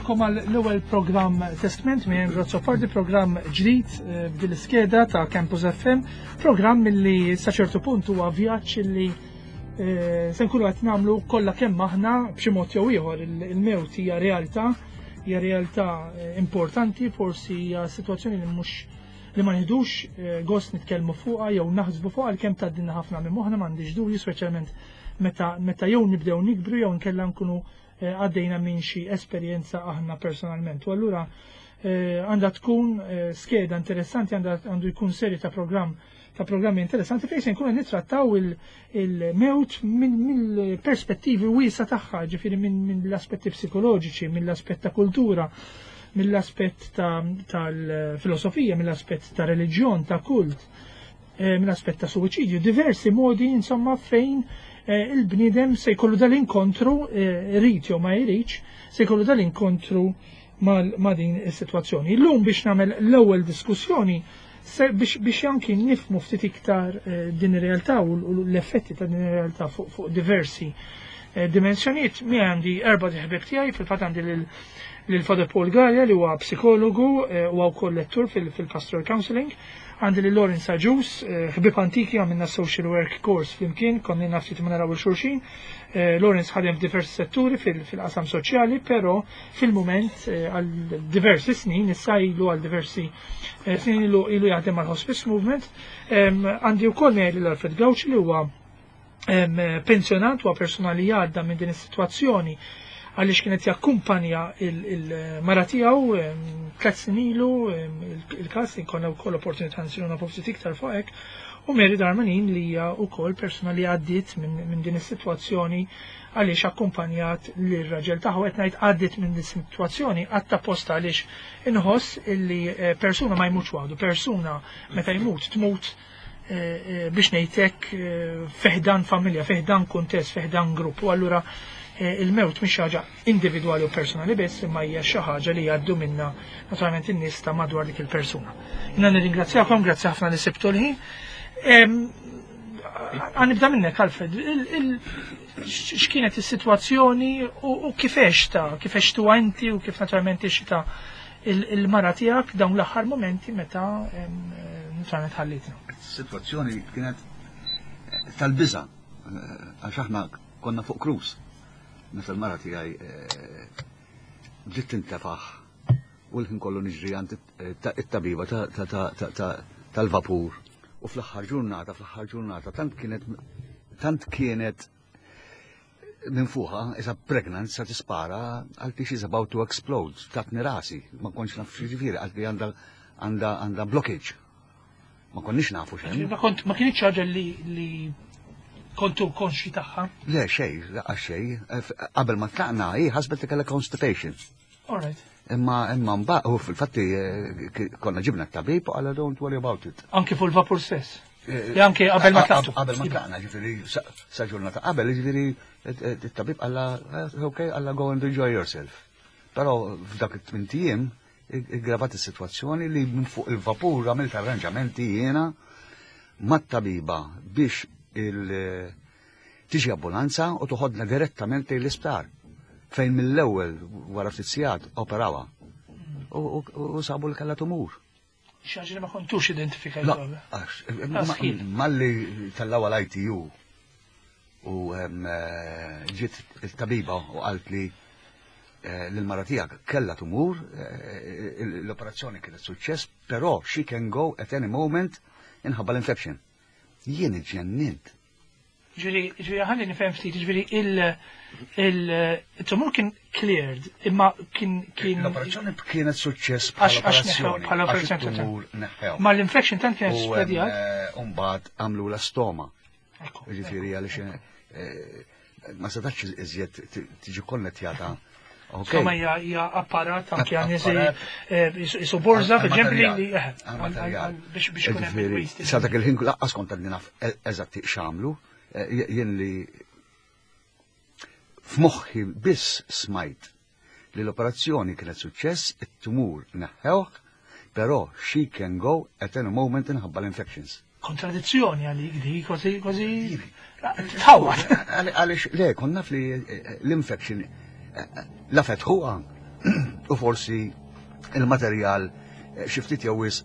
nilqakom għal l-ewwel programm Testament minn Grozzopardi, programm ġdid bil-iskeda ta' Campus FM, programm li sa ċertu punt huwa vjaġġ li se nkunu qed nagħmlu kollha kemm aħna b'xi mod jew ieħor il-mewt hija realtà importanti, forsi hija sitwazzjoni li mhux li ma nħidux gost nitkellmu fuqha jew naħsbu fuqha għalkemm tgħaddilna ħafna minn moħħna m'għandix dubju, speċjalment meta jew nibdew nikbru jew nkella nkunu għaddejna minn xi esperjenza aħna personalment. U allura għandha tkun skeda interessanti, għandu jkun serje ta' programmi interessanti fejn se nkunu nittrattaw il-mewt mill-perspettivi wiesa tagħha, ġifieri minn l-aspetti psikoloġiċi, mill-aspett ta' kultura, mill-aspett tal-filosofija, mill-aspett ta' reliġjon, ta' kult, mill-aspett ta' suwiċidju, diversi modi insomma fejn il-bniedem se jkollu dal-inkontru, rrit jew ma jridx, se jkollu dal-inkontru ma' din is-sitwazzjoni. Illum biex nagħmel l-ewwel diskussjoni biex anki nifhmu ftit iktar din ir-realtà u l-effetti ta' din ir-realtà fuq diversi dimensjonijiet. Mi għandi erba' ħbieb tiegħi, fil-fatt għandi lil Father Paul Gallia li huwa psikologu u wkoll lettur fil-pastoral counseling. Għandi lil Lawrence Aġus, ħbieb antiki għamilna social work course flimkien, konni naftit ma naraw il-xulxin. Lawrence ħadem f'diversi setturi fil-qasam soċjali, però fil-mument għal diversi snin, issa ilu għal diversi snin ilu jaħdem għal hospice movement. Għandi wkoll lil Alfred Gauci li huwa pensjonat, huwa persuna li għadda minn din is-sitwazzjoni għaliex kienet jakkumpanja il-mara tiegħu 3 snin ilu il-każ li konna wkoll opportunità nsiru nafu ftit iktar fuq hekk, u Mary Darmanin li hija wkoll persuna li għaddiet minn din is-sitwazzjoni għaliex akkumpanjat lir-raġel tagħha, qed ngħid għaddiet minn din is-sitwazzjoni għadd apposta għaliex inħoss illi persuna ma jmutx waħdu, persuna meta jmut tmut biex ngħidlek feħdan familja, feħdan kuntest, feħdan grupp, u allura il-mewt mhix ħaġa individwali u personali biss, imma hija xi ħaġa li jgħaddu minnha naturalment in-nies ta' madwar dik il-persuna. Jiena nirringrazzjakom, grazzi ħafna li sibtu l-ħin. Nibda minnek, Alfred, x'kienet is-sitwazzjoni u kifex tu inti u kif naturalment ixta il-mara tiegħek dawn l-aħħar momenti meta naturalment ħallitna. Is-sitwazzjoni kienet tal-biża' għax aħna konna fuq krus. Meta l-mara tiegħi ġiet tintefaħ u l-ħin kollu niġri għand it-tabiba tal-vapur. U fl-aħħar ġurnata tant kienet minn fuqha isa pregnant sa tispara għalti she's about to explode, tatni rasi, ma konx naf ġifieri għalti għandha blockage. Ma konniex nafu xejn. Ma kienx ħaġa li kontu konxi tagħha? Le xejn. Qabel ma tlaqna hi ħasbet li kellha constipation. All right. Imma mbagħad u fil-fatti konna ġibna t-tabib u għala don't worry about it. Anke fuq il-vapur stess? Anke qabel ma tlaqtu? Qabel ma tlaqna, ġifieri sa ġurnata qabel, ġifieri it-tabib għalla okay, għalla go and enjoy yourself. Però f'dak it-8 ijiem iggravat is-sitwazzjoni li minn fuq il-vapur għamilt arranġamenti jiena mat-tabiba biex tiġi ambulanza u toħodna direttament l-isptar fejn mill-ewwel wara ftit sigħat operawha u sabu li kellha tumur. Xi ma kontux identifikajtuha. Malli tal-ewwel ITU u ġiet il-tabiba u qalt li l-mara tiegħek kellha tumur, l-operazzjoni kienet suċċess, però she can go at any moment inħabba l-infection. Jien iġġennint. Ġifieri ħalli nifhem ftit, ġifieri il-tumur kien cleared, imma kien l-operazzjoni kienet suċċess bħala operazzjoni. Ma l-infection tant kienet spedjat. U mbagħad għamlu la stoma. Ġifieri għaliex ma setax iżjed tiġi konnettjata. Insomma hija apparat anke jisu borza fil-ġempli li biex kun hemm il-waste. Sa dak il-ħin laqqas kont qed naf eżatt x'għamlu, jien li f'moħħi biss smajt li l-operazzjoni kienet suċċess, it-tumur neħħewh, però she can go at any moment inħabba l-infections. Kontradizzjoni għalik di, kważi tħawat. Għaliex le, konna naf li l-infection la fetħuqa u forsi il-materjal xiftit jew wisq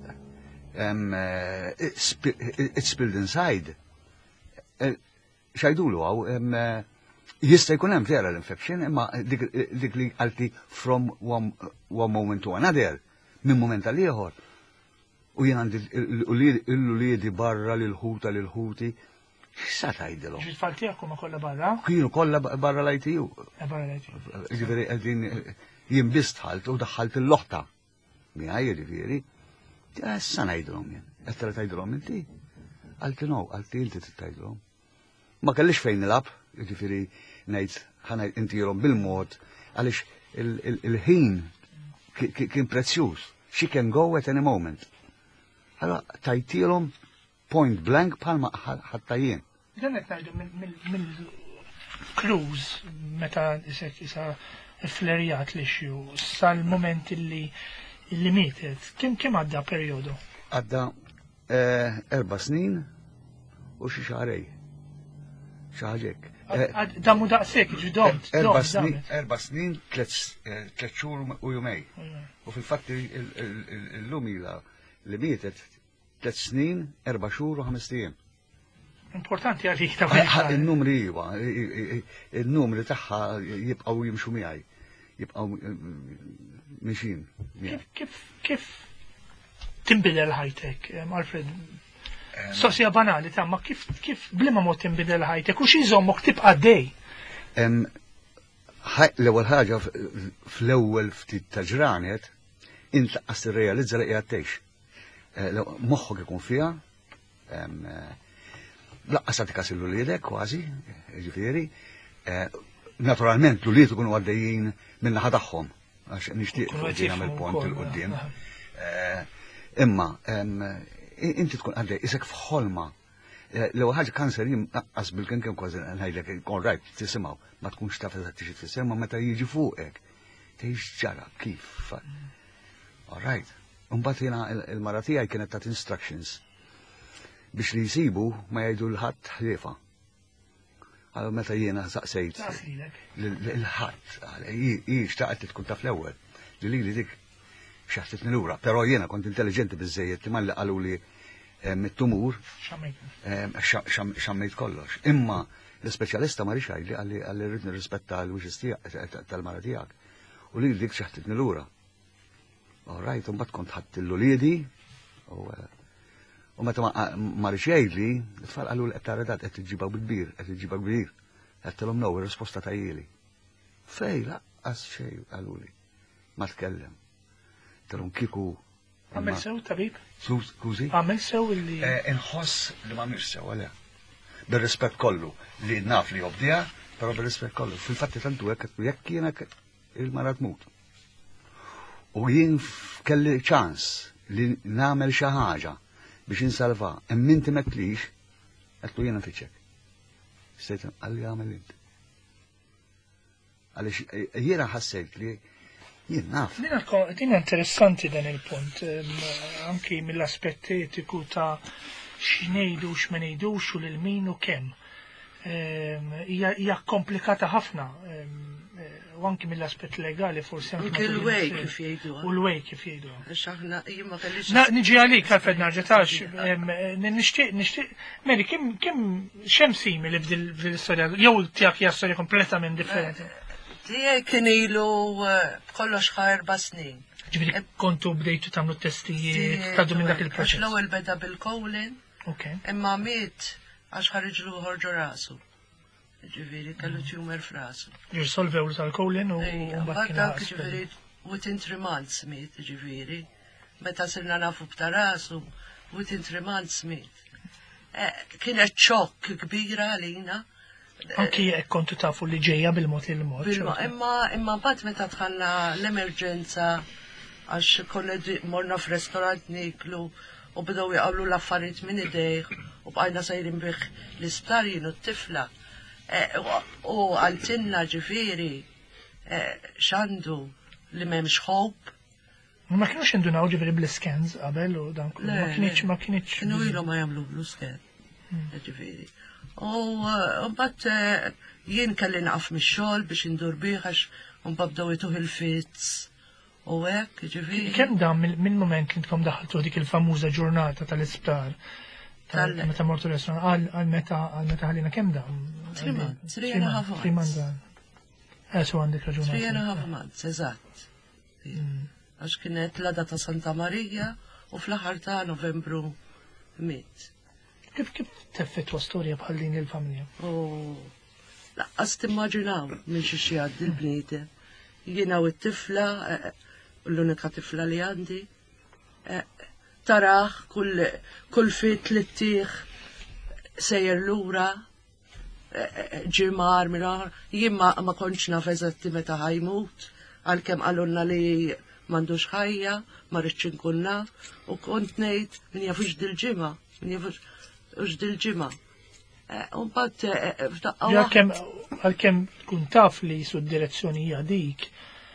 it spilled inside. Xajdulu għaw, jista' jkun hemm vera l-infection, imma dik li għalti from one moment to another, minn moment għal ieħor. U jien għandi l-uliedi barra l-ħuta l-ħuti, x'sa tgħidilhom? Ġifieri tiegħek huma kollha barra? Kienu kollha barra l-ITU. Barra l-ITU. Ġifieri qegħdin jien biss tħalt u daħħalt il-loħta. Miegħi jiġifieri. Issa ngħidilhom jien. Qed tgħidilhom inti? Għalti no, għalti inti tgħidilhom. Ma kellix fejn nilab, jiġifieri ngħid ħanajt intihom bil-mod għaliex il-ħin kien prezzjuż. She can go at any moment. Allora tajtilhom point blank bħalma ħatta jien. Dan qed ngħidu mill-cruise meta isa flerijat l-issue sal-moment illi mietet. Kemm għadda perjodu? Għadda 4 snin u xi xahrej. Xaħġek. Dammu daqsek, ġidom. 4 snin, 3 xhur u jumej. U fil-fatti l-lumila li mietet 3 snin, 4 xhur u 5 ijiem. Importanti għalik ta' il-numri jiva, il-numri taħħa jibqaw jimxu miegħi. Jibqaw mixin. Kif timbidel ħajtek, Alfred? Sosja banali ta' ma kif blima mod tinbidel ħajtek u xi jżommok tibqa' dej. L-ewwel ħaġa fl-ewwel ftit ta' ġranet intlaqas tirrealizza li qiegħed tgħix. Moħħok ikun fiha, laqqas tikas il-uliedek kważi, ġifieri. Naturalment l-ulied ikunu għaddejjin min-naħa tagħhom għax nixtieq nagħmel pont il-qudiem. Imma inti tkun għaddej isek f'ħolma. L-ewwel ħaġa kanser jien naqqas bil-kien kemm kważi ngħidlek all right tisimgħu ma tkunx taf eżatt tixi tfisser ma meta jiġi fuqek. Tgħix ġara kif. All right. Imbagħad jiena il-mara tiegħi kienet tat instructions biex li jsibu ma jgħidu l-ħadd ħliefa. Għal meta jiena saqsejt il-ħadd hi xtaqet tkun taf l-ewwel li dik xaħtitni lura, però jiena kont intelligenti biżejjed imma li qalu li mit-tumur xammejt kollox. Imma l-ispeċjalista ma rix għalli għalli rrid nirrispetta l-wishes tal-mara tiegħek. U li dik xaħtitni lura. All right, imbagħad kont ħadd l-uliedi u meta ma rix jgħidli, it-tfal qalu qed tara dat qed tiġġibha bil-kbir, qed tiġġibha kbir. Għedtilhom no, ir-risposta tajjili. Fej laqqas xejn qaluli. Ma tkellem. Talun kiku. Għamil sew, tabib? Skużi? Għamil sew illi. Inħoss li ma mir sew, għale. Bir-rispett kollu li naf li jobdija, però bir-rispett kollu. Fil-fatti tantu jekk jiena il-mara tmut. U jien kelli ċans li nagħmel xi ħaġa biex insalva, imminti metlix, għattu jiena fiċek. Sejt għalli għamel inti. Għalix jiena ħassejt li jien naf. Dina interessanti dan il-punt, anki mill-aspett etiku ta' x'ngħidu x'ma ngħidux u lil min u kemm. Hija komplikata ħafna. U anki mill-aspett legali forsi anke l-wej kif jgħidu. U l-wej kif jgħidu. X'aħna jien ma kellix. Niġi għalik Alfred narġetax. Nixtieq Meri kemm xemm simili fil-istorja jew tiegħek hija storja kompletament differenti. Tiegħi kien ilu kollox 4 snin. Ġifieri kontu bdejtu tagħmlu testijiet tgħaddu minn dak il-proċess. L-ewwel beda bil-kolin. Imma miet għax ħariġlu ħorġu rasu. Ġifieri kellu tumor f'rasu. Jirsolvew tal-kolin u mbagħad dak ġifieri within 3 months miet ġifieri. Meta sirna nafu b'ta' rasu within 3 months miet. Kienet ċokk kbira għalina. Anki jekk kontu tafu li ġejja bil-mod li l-mod. Imma mbagħad meta dħalna l-emerġenza għax kollegi morna f'restorant niklu u bdew jaqablu l-affarijiet minn idejh u bqajna sejrin bih l-isptar jienu t-tifla. U għaltinna ġifieri x'għandu li m'hemmx hope. Ma kienux indunaw ġifieri bl-scans qabel u dan kollu. Ma kienx. Kienu ilhom ma jagħmlu bl-scan. Ġifieri. U mbagħad jien kelli naqaf mix-xogħol biex indur bih għax mbagħad bdew ituħ il-fitz u u hekk, ġifieri. Kemm dan mill-moment li intkom daħaltu dik il-famuża ġurnata tal-isptar meta mortu l-restaurant għal meta ħallina kemm dan? 3 months, 3 and a half months. 3 months. So għandek raġun. 3 and a half months, eżatt. Għax kienet l-għada ta' Santa Marija u fl-aħħar ta' Novembru miet. Kif teffettwa storja bħal din il-familja? Laqqas timmaġinaw minn xi għaddi l-bniedem. Jiena u t-tifla, l-unika tifla li għandi, taraħ kull fit li t-tieħ sejjer lura, ġimar mill-aħħar, jien ma kontx naf eżatti meta ħajmut, għalkemm qalulna li m'għandux ħajja, ma rridx inkun naf, u kont ngħid min jafux dil-ġimgħa, Għalkemm tkun taf li su d-direzzjoni hija dik,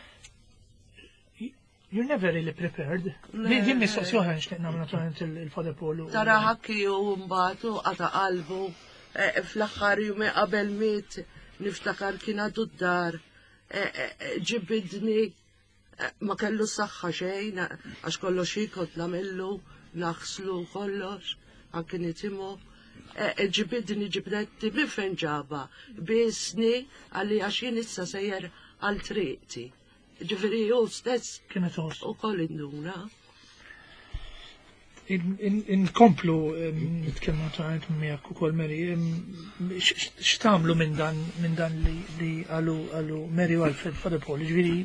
you're never really prepared. Din mistoqsija ħan xtieq nagħmel naturalment il-Father Paul. Tara ħakki u mbagħad qata qalbu fl-aħħar jum qabel miet niftakar kien għadu d-dar ġibidni ma kellu saħħa xejn għax kollox jikot nagħmillu naħslu kollox anke nitimu. Ġibidni ġibdetti minn fejn ġaba bisni għalli għax jien issa sejjer għal triqti. Ġifieri hu stess kienet host. Ukoll induna. Inkomplu nitkellmu naturalment miegħek ukoll Mary, x'tagħmlu minn dan li għalu Mary u Alfred Father Paul, ġifieri.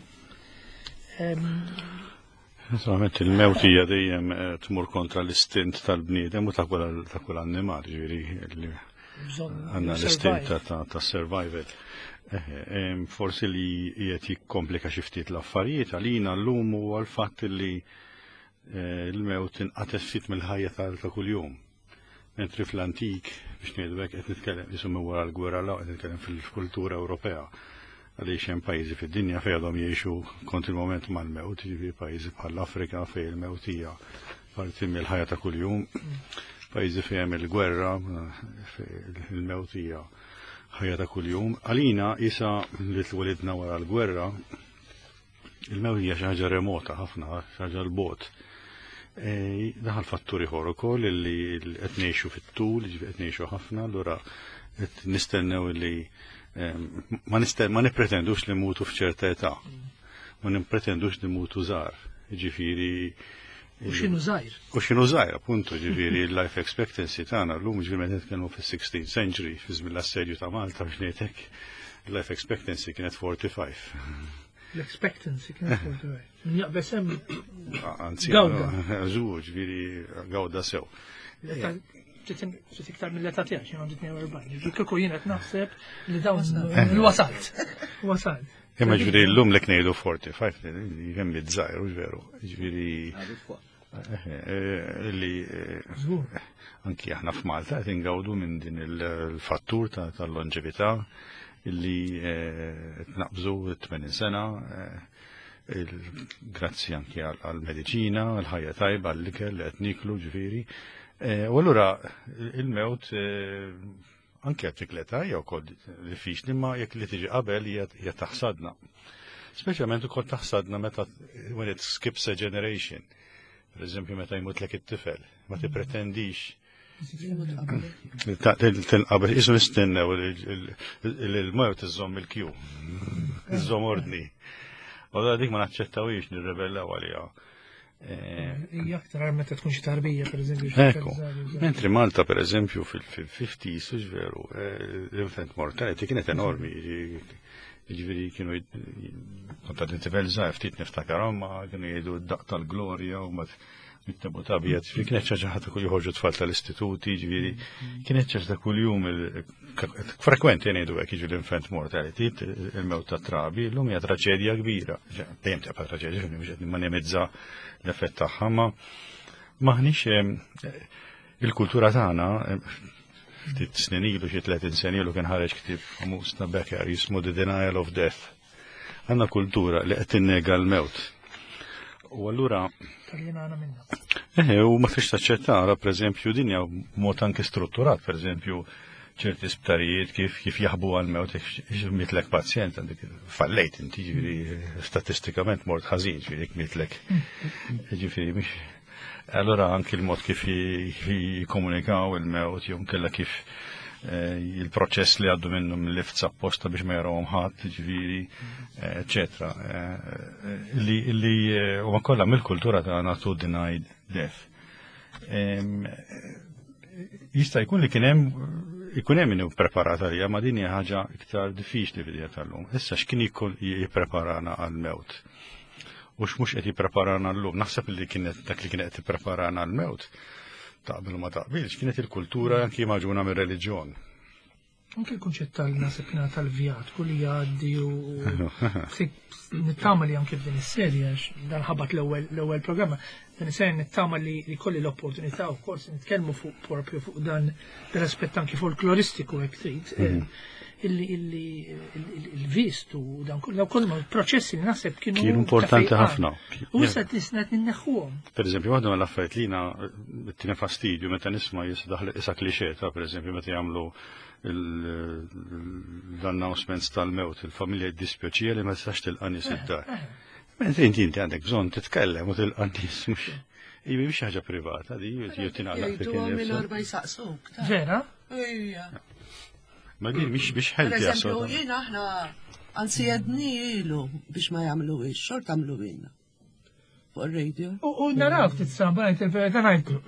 Naturalment il-mewtija dejjem tmur kontra l-istint tal-bniedem u ta' kull annimal, ġifieri għandna l-istint ta' survival. Forsi li jiet jikkomplika xi ftit l-affarijiet għalina llum huwa l-fatt li il-mewt inqatet fit mill-ħajja ta' kuljum. Mentri fl-antik biex ngħidu hekk qed nitkellem isum wara l-gwerra laqgħa qed nitkellem fil-kultura Ewropea. Għaliex hemm pajjiżi fid-dinja fejn għadhom jgħixu kontinwament mal-mewt, jiġifieri pajjiżi bħall-Afrika fejn il-mewt hija parti mill-ħajja ta' kuljum. Pajjiżi fejn hemm il-gwerra, il-mewt hija ħajja ta' kuljum. Għalina isa li twelidna wara l-gwerra, il-mewt hija xi ħaġa remota ħafna, xi ħaġa l-bogħod. Daħal fatturi ieħor ukoll li qed ngħixu fit-tul, qed ngħixu ħafna, allura qed nistennew li ma nippretendux li mutu f'ċerta età, ma nippretendux li mutu żgħar. Ġifieri U x'inhu żgħir? U x'inhu żgħir, appuntu, ġifieri l-life expectancy tagħna llum ġifieri meta nitkellmu fis-16th century fi żmien l-assedju ta' Malta biex ngħid hekk, il-life expectancy kienet 45. L-expectancy kienet 45. Jaqbes hemm gawda. Ġifieri gawda sew. Iktar mill-età tiegħek xi għandi 42. Kieku jien qed naħseb li dawn wasalt. Wasalt. Imma ġifieri llum lek ngħidu 45, kemm żgħir u veru. Ġifieri li anki aħna f'Malta qed ingawdu minn din il-fattur tal-lonġevità illi tnaqbżu 80 sena grazzi anki għall-mediċina, għall-ħajja tajba, għall-ikel li qed niklu ġifieri. U allura il-mewt anke għat-tikleta hija wkoll diffiċli ma jekk li tiġi qabel hija taħsadna. Speċjalment ukoll taħsadna meta when it skips a generation. Per eżempju meta jmut lek it-tifel, ma tippretendix tinqabel isu nistennew il-mewt iżomm il-kju. Iżomm ordni. U dik ma naċċettawiex nirrebellaw għaliha. Hija aktar meta tkun xi tarbija pereżempju. Ekku. Mentri Malta pereżempju fil-50s u veru l-infant mortality kienet enormi. Jiġifieri kienu konta tifel żgħar ftit niftakarhom ma kienu jgħidu d-daq tal-glorja u mit-tebu tabiet, kienet ċaġa ta' kull joħorġu tfal tal-istituti, ġifieri kienet ċaġa ta' kuljum frekwenti ngħidu hekk jiġu l-infant mortality, il-mewt ta' trabi, llum hija traġedja kbira. Dejjem tibqa' traġedja, mhux qed ma nimizza l-effett tagħha, ma maħniex il-kultura tagħna ftit snin ilu xi 30 sena ilu kien ħareġ ktieb famuż ta' Becker jismu The Denial of Death. Għandna kultura li qed tinnega l-mewt. U allura u ma tix taċċettara, per eżempju, dinja mod anke strutturat, per eżempju, ċerti isptarijiet kif jaħbu għal-mewt mitlek pazjent għandek fallejt inti ġifieri statistikament mort ħażin ġifieri mitlek. Ġifieri mhix. Allora anki l-mod kif jikkomunikaw il-mewt jew kella kif il-proċess li għaddu minnu mill-lift apposta biex ma jarawhom ħadd, ġifieri, eċetera. Li huma kollha mill-kultura tagħna to denied death. Jista' jkun li ikun hemm min preparata li ma din hija ħaġa iktar diffiċli bidija tal-lum. Issa x'kien jippreparana għall-mewt. U x'mhux qed jippreparana llum. Naħseb li kienet dak li kienet jippreparana għall-mewt taqbel u ma taqbilx kienet il-kultura anki maġuna mir-reliġjon. Anke l-kunċett tal-nasib tal-vjat, kulli jgħaddi u nittama li anke f'din is-serja dan ħabat l-ewwel programma. Dan is-serja nittama li kolli l-opportunità wkoll se nitkellmu fuq dan l-aspett anki folkloristiku hekk trid. Il-vist u dan kollha proċessi li naħseb kienu importanti ħafna. U issa tisnet ninneħħuhom. Pereżempju waħda mill-affarijiet li jiena tina fastidju meta nisma' jisdaħ isa kliċeta, pereżempju meta jagħmlu l-announcements tal-mewt, il-familja jiddispjaċija li ma tistax tilqa' nies id-dar. Inti għandek bżonn titkellem u tilqa' nies mhux. Ibi mhix ħaġa privata di jittingħalaq fik il-nifs. Vera? Ma din biex ħelti Per eżempju, jiena aħna anzi jedni ilu biex ma jagħmlu xort għamlu jinna. Fuq ir-radio. U naraw titsamba il-verità ngħidlu.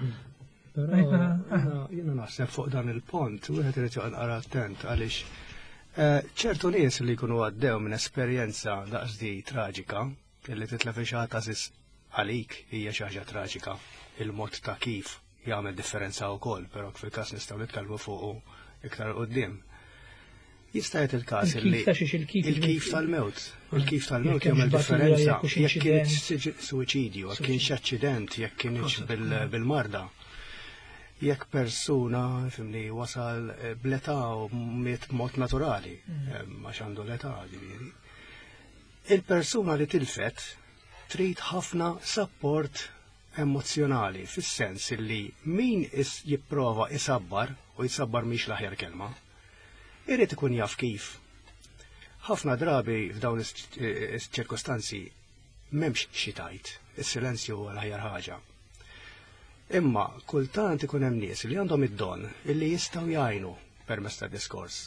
Jiena naħseb fuq dan il-pont, wieħed irid joqgħod naqra attent għaliex ċertu nies li jkunu għaddew minn esperjenza daqsdi traġika, illi titlef xi ħadd għażiż għalik hija xi ħaġa traġika, il-mod ta' kif jagħmel differenza wkoll, però fil-każ nistgħu nitkellmu fuq iktar quddiem. Jista' jgħid il-każ il-kif tal-mewt. Il-kif tal-mewt jagħmel differenza jekk kien suwiċidju, jekk kienx aċċident, jekk kienx bil-marda. Jekk persuna fimli wasal bl-età u miet b'mod naturali, għax għandu l-età ġifieri. Il-persuna li tilfet trid ħafna support emozjonali fis-sens li min jipprova isabbar u jisabbar mhix l-aħjar kelma. Irrid ikun jaf kif. Ħafna drabi f'dawn is-ċirkostanzi m'hemmx xi tajt, is-silenzju huwa l-aħjar ħaġa. Imma kultant ikun hemm nies li għandhom id-don illi jistgħu jgħinu permezz ta' diskors.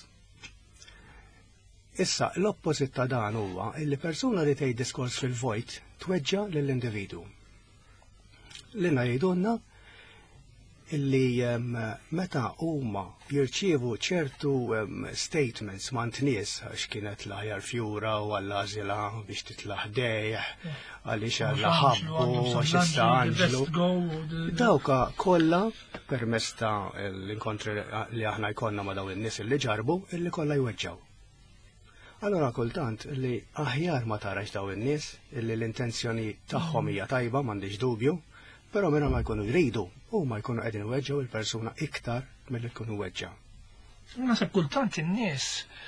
Issa l-oppożit ta' dan huwa illi persuna li tgħid diskors fil-vojt tweġġa lill-individu. Lilna jgħidulna illi meta huma jirċievu ċertu statements mant nies għax kienet l-aħjar fjura u għall-għażila biex titla' ħdejh għaliex għalla ħabbu għax issa Anġlu. Dawka kollha permezz ta' l-inkontri li aħna jkollna ma' dawn in-nies illi ġarbu illi kollha jweġġaw. Allora kultant li aħjar ma tarax dawn in-nies illi l-intenzjoni tagħhom hija tajba m'għandix dubju, però minna ma jkunu jridu u ma jkunu qegħdin iweġġew il-persuna iktar milli jkunu weġġa. Naħseb kultant in-nies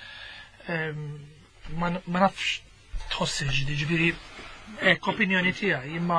ma nafx tħossix ġifieri hekk opinjoni tiegħi, imma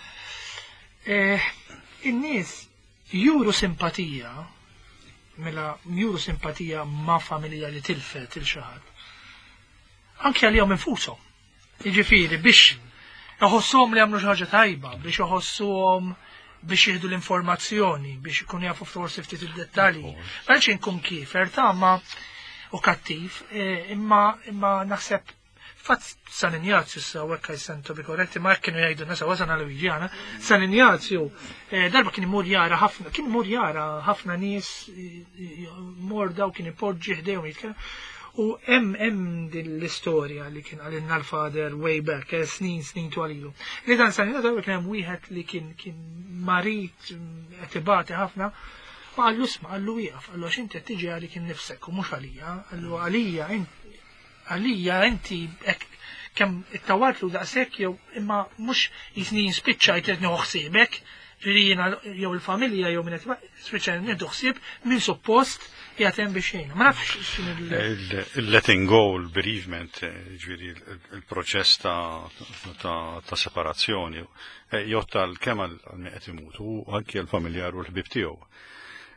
in-nies juru simpatija mela juru simpatija ma' familja li tilfet il xi ħadd. Anke għalihom infushom. Jiġifieri biex iħossuhom li għamlu xi ħaġa tajba, biex iħossuhom biex jieħdu l-informazzjoni, biex ikun jafu forsi ftit id-dettalji. Bħalx inkun kif, ertama u kattiv, imma naħseb fatt San Ignazju issa hekk jsentu bi korretti ma kienu jgħidu nasa wasan għal Luigiana, San Ignazju darba kien imur jara ħafna nies morda u kien ipoġġi ħdejhom jitkellem. U hemm din l-istorja li kien għalinna l-fader way back, snin twalilu. Li dan San Ignazju kien hemm wieħed li kien marit etibati ħafna, ma għallu isma' għallu wieqaf, għallu għax inti qed tiġi għalik innifsek u mhux għalija, għallu għalija inti kemm ittawartlu daqshekk jew imma mhux jisni spiċċa jtedni ħsiebek, ġirina jew il-familja jew minn qed spiċċa nieħdu ħsieb min suppost jgħatem biex ma nafx il-letting go, il-bereavement, ġviri il-proċess ta' separazzjoni, jotta l-kemm għal-meqet imutu, anki għal-familjar u l-ħbib tiegħu.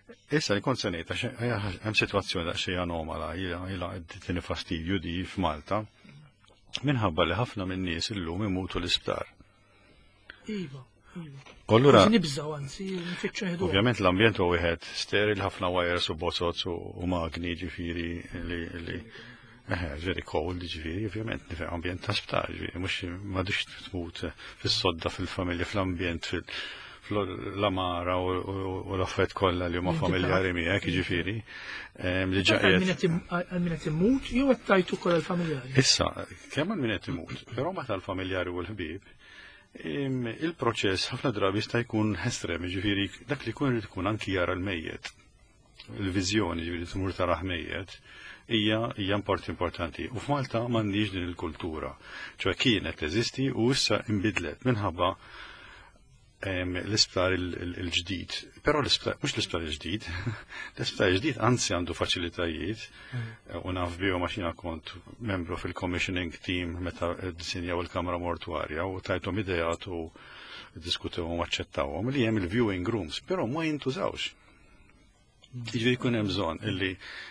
Issa li kont senejta, hemm sitwazzjoni daqsxejn anomala, ilha qed fastidju di f'Malta, minħabba li ħafna min-nies illum imutu l-isptar. Iva. Allura, nibżaw anzi, nfittxu ħedu. ovvjament l-ambjent huwa wieħed steril, ħafna wires u bozzot u magni ġifieri li very cold ġifieri, ovvjament nifhem ambjent ta' sptar, ġifieri mhux m'għadux tmut fis-sodda fil-familja fl-ambjent l-amara u l-affett kollha li huma familjari miegħek ġifieri. Li ġaqiet. Għal min qed imut jew qed tajtu wkoll għall-familjari. Issa, kemm għal min qed imut, però meta l-familjari u l-ħbieb, il-proċess ħafna drabi jista' jkun estrem, ġifieri dak li jkun irid ikun anki jara l-mejjed. Il-viżjoni ġifieri tmur taraħ mejjed hija importanti. U f'Malta m'għandix din il-kultura, ċoe kienet teżisti u issa inbidlet minħabba l-isptar il-ġdid. Però mhux l-isptar il-ġdid, l-isptar il-ġdid anzi għandu faċilitajiet u naf bihom għax jiena kont membru fil-commissioning team meta ddisinjaw il-kamra mortwarja u tajthom idejat u diskutewhom u aċċettawhom li hemm il-viewing rooms, però ma jintużawx. Jiġifieri jkun hemm bżonn illi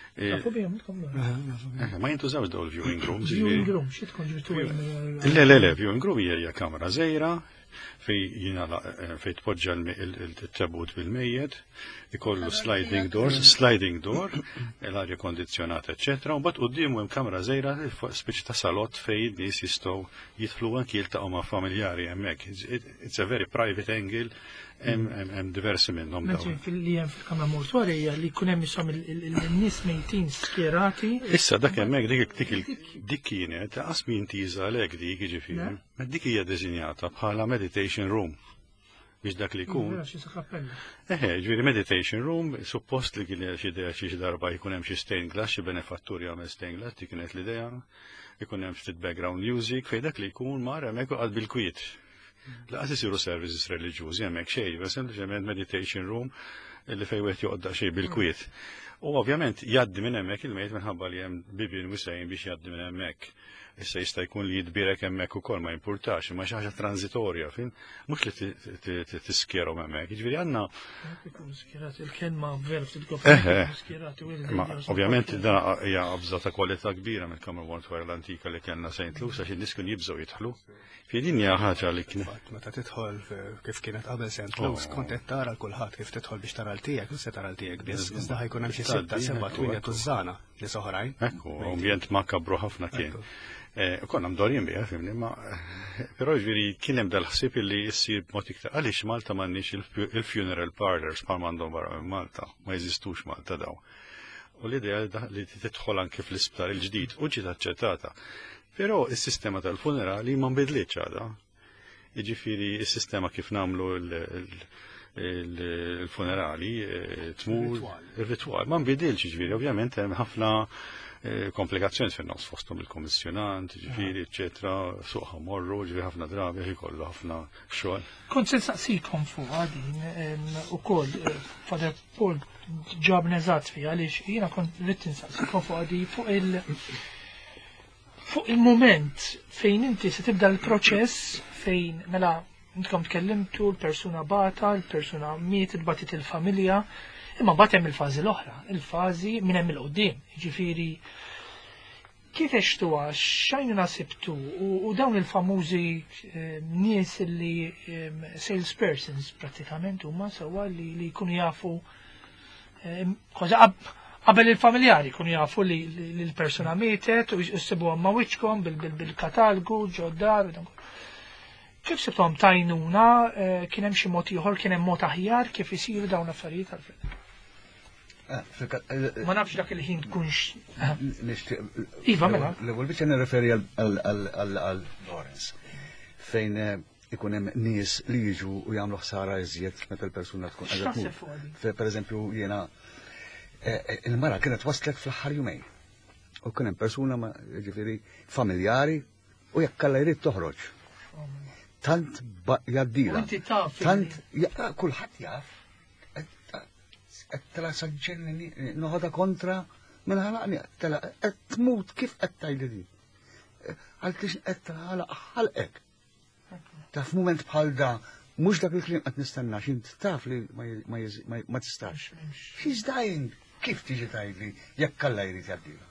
ma jintużawx daw il-viewing rooms. Viewing room, xi tkun ġibtu Le, viewing room hija kamra żgħira fej tpoġġa il-tabut bil-mejjed, ikollu sliding door, l-arja kondizjonata, eccetera, u bat quddiemu hemm kamra żgħira spiċċ ta' salott fej nies jistgħu jidħlu anki jiltaqgħu ma' familjari hemmhekk. It's a very private angle, hemm diversi minnhom dawn. Li hemm fil-kamra mortwarja li jkun hemm ishom il-nies mejtin skjerati. Issa dak hemmhekk dik kienet qas min tiża għalhekk dik jiġifieri. Dik hija ddisinjata bħala meditation room biex dak li jkun. Ġifieri meditation room, suppost li kien xi idea xi darba jkun hemm xi stained glass, xi benefattur jagħmel stained glass, dik kienet l-idea, jkun hemm ftit background music fejn dak li jkun mar hemmhekk qad bil-kwiet. Laqas isiru services reliġjużi hemmhekk xejn, sempliċement meditation room li fejn wieħed joqgħod daqsxejn bil-kwiet. U ovvjament jgħaddi minn hemmhekk il-mejt minħabba li hemm bibien wisajn biex jgħaddi minn hemmhekk. Issa jista' jkun li jitbirek hemmhekk ukoll ma jimpurtax, imma xi ħaġa transitorja, fin mhux li tiskjerhom hemmhekk. Jiġifieri għandna il-kelma vera ftit ovvjament dan hija qabża ta' kwalità kbira mill-Kamra Mortwarja l-antika li kellna St. Louis għax in-nies kienu jibżgħu jidħlu. Fi din hija ħaġa li kienet. Meta tidħol kif kienet qabel St. Louis, kont qed tara kulħadd kif tidħol biex tara l-tiegħek, mhux se tara l-tiegħek biss, iżda ħajkun hemm xi 6-7 tużżana li soħrajn. Ekku, ambjent makabru ħafna kien. Konna mdorjin biha, fimni, ma però ġifieri kien hemm dal-ħsieb li jsir b'mod iktar għaliex Malta m'għandniex il-funeral parlors bħal m'għandhom barra minn Malta, ma jeżistux Malta daw. U l-idea li tidħol anke fl-isptar il-ġdid u ġiet aċċettata. Però is-sistema tal-funerali ma nbidlitx għadha. Jiġifieri is-sistema kif nagħmlu il-funerali tmur ir-ritwal ma nbidilx jiġifieri, ovvjament hemm ħafna komplikazzjoni fin-nofs fosthom il-kommissjonant, ġifieri, eċetera, suqha morru, ġifieri ħafna drabi jkollu ħafna xogħol. Kont se nsaqsikom fuq għadin ukoll Father Paul ġab neżat fiha għaliex jiena kont rid insaqsikom fuq għadi fuq il-moment fejn inti se tibda l-proċess fejn mela intkom tkellimtu l-persuna bata, l-persuna mietet batit il-familja, imma batem il-fazi l-oħra, il-fazi minn hemm il-qoddim, ġifieri kif għextuha, x'għajn nasibtu u dawn il-famużi nies li salespersons prattikament huma sewwa li jkunu jafu qabel il-familjari jkunu jafu li l-persuna mietet u jsibuhom ma' wiċċkom bil-katalgu ġoddar u dan. Kif sibtom tajnuna, kien hemm xi mod ieħor, kien hemm mod aħjar kif isiru dawn l-affarijiet Alfred? Ma nafx dak il-ħin tkunx. Iva mela. L-ewwel biex nirreferi għal Lawrence fejn ikun hemm nies li jiġu u jagħmlu ħsara iżjed meta l-persuna tkun qiegħda tmut. Pereżempju jiena il-mara kienet waslet fl-aħħar jumejn. U kien hemm persuna ġifieri familjari u jekk alla jrid toħroġ. Tant jaddila. Tant kulħadd jaf. Tela saġġenni noħodha kontra minn ħalaqni tela qed tmut kif qed tgħidli di. Għaliex qed ħalaq ħalqek. Ta' f'mument bħal da mhux dak il-kliem qed nistenna x'int taf li ma tistax. She's dying. Kif tiġi tgħidli jekk Alla jrid jgħaddilha?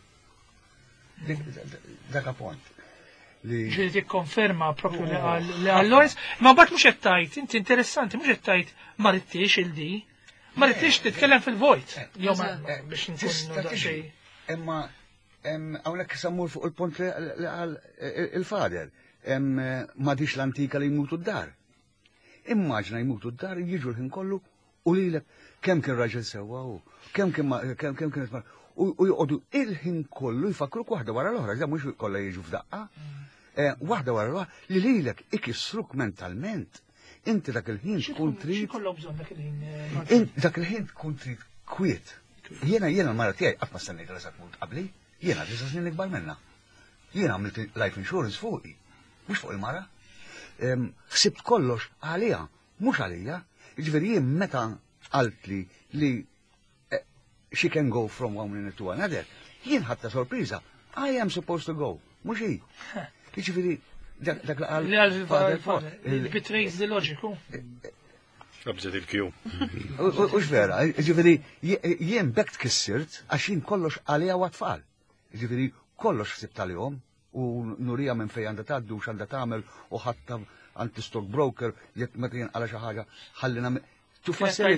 Dak appunt. Ġiet jikkonferma propju li għall-Lois, ma mbagħad mhux qed tgħid, inti interessanti, mhux qed tgħid ma ridtix il-di, ma ridtix titkellem fil-vojt. Jew biex nkunu daqsxejn. Imma hawnhekk sammur fuq il-punt li qal il-fader, ma dix l-antika li jmutu d-dar. Immaġna jmutu d-dar, jiġu l-ħin kollu u lilek kemm kien raġel sewwa u kemm kienet u jqogħdu il-ħin kollu jfakruk waħda wara l-oħra, da mhux kollha jiġu f'daqqa. Waħda wara l-oħra li lilek ikissruk mentalment. Inti dak il-ħin tkun trid. X'ikollhom bżonn dak il-ħin? Dak il-ħin tkun trid kwiet. Jiena l-mara tiegħi qatt ma stennejt li sa tmut qabli, jiena 9 snin ikbar minnha. Jiena għamilt life insurance fuqi, mhux fuq il-mara. Ħsibt kollox għaliha, mhux għalija. Jiġifieri jien meta qalt li she can go from one minute to another, jien ħatta sorpriża. I am supposed to go, mhux hi. Jiġifieri dak li qal il-betrays the logiku. Qabżet il-kju. Ux vera, jiġifieri jien bekk tkissirt għax jien kollox għaliha wa tfal. Jiġifieri kollox ħsibt għalihom u nurija minn fejn għandha tgħaddu x'għandha tagħmel u ħatta anti stock broker jekk meta jien għala xi ħaġa ħallina to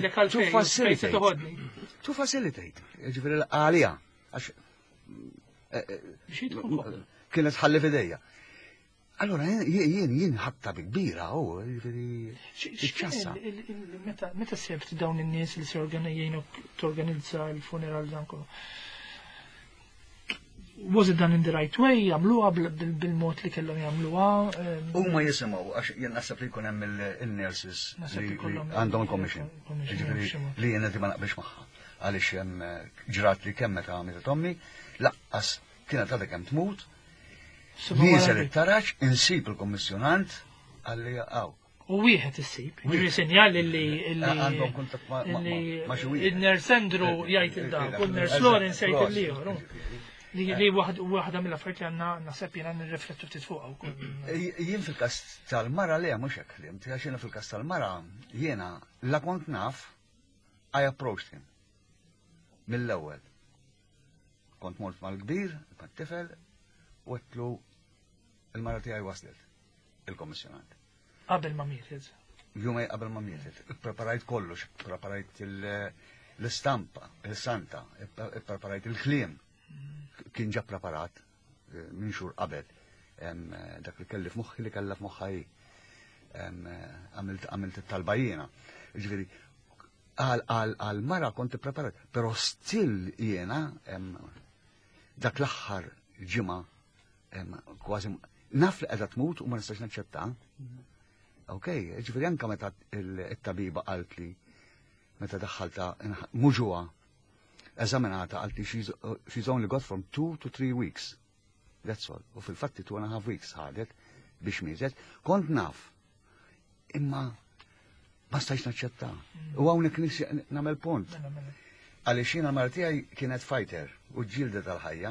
facilitate. Ġifieri għalija għax kienet ħalli f'idejja. Allora jien ħatta bi kbira u ġifieri iċċassa. Meta sebt dawn in-nies li se torganizza l-funeral dan kollu. Was it done in the right way? Jagħmluha bil-mod li kellhom jagħmluha? Huma jisimgħu għax jien naħseb li jkun hemm il-nurses li għandhom il-commission. Li jien qed ma naqbilx magħha. Għaliex hemm ġrat li kemm meta għamilet ommi, laqqas kienet għadha kemm tmut. Nieżel it-taraġġ insib il-kommissjonant għalli jaqgħu. U wieħed issib, ġifieri sinjal li għandhom kuntatt ma' xi wieħed. il-Ners Andrew jgħid il-dak, u l-Ners Lawrence jgħid il-ieħor. Li waħda mill-affarijiet li għandna naħseb jiena nirriflettu ftit fuqha wkoll. Jien fil-każ tal-mara le mhux hekk ħdimt, għax jiena fil-każ tal-mara jiena la kont naf I approached him mill-ewwel. Kont mort mal-kbir, mat-tifel, u għetlu il-mara tiegħi waslet il-kommissjonant. Qabel ma mietet. Jumej qabel ma mietet. Preparajt kollox, preparajt l-istampa, il-santa, preparajt il-kliem. Kien ġa preparat minn xhur qabel. Dak li kelli f'moħħi li kellha f'moħħa hi. Għamilt it-talba jiena. Ġifieri għal-mara kont preparat, però still jiena dak l-aħħar ġimgħa kważi naf li qiegħda tmut u ma nistax naċċetta. Okej, ġifieri anke meta it-tabiba qalt li meta daħħalta muġuha eżaminata għalti she's only got from 2 to 3 weeks. That's all. U fil-fatti 2.5 weeks ħadet biex mietet. Kont naf. Imma ma stajx naċċetta. U hawnhekk nixi nagħmel punt. Għaliex jiena l-mara tiegħi kienet fighter u ġildet għal-ħajja.